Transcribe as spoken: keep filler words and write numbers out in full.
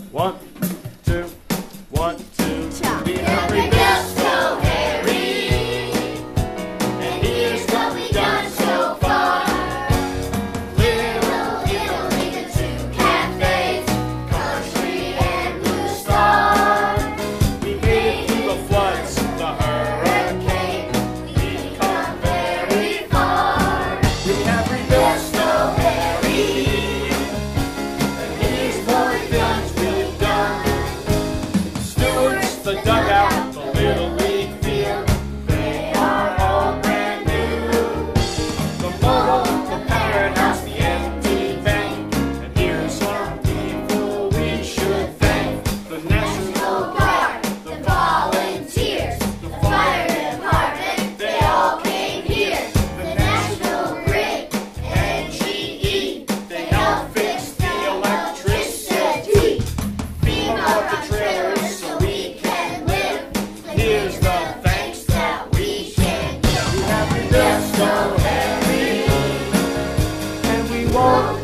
One, two, one, two. Ciao. We have rebuilt so Harry, and here's what we've done so far. Little Italy, the two cafes, Country and Blue Star. We made through the floods, the hurricane. We've come very far. We have rebuilt so Harry. The dugout, the little league field, they are all brand new. The motor, the parrot house, the empty bank, and here's some people we should thank. The National Guard, the volunteers, the fire department, they all came here. The National Grid and G E, they helped fix the electricity. FEMA the trailers. Here's the thanks that we can give. We have rebuilt so Harry, and we won't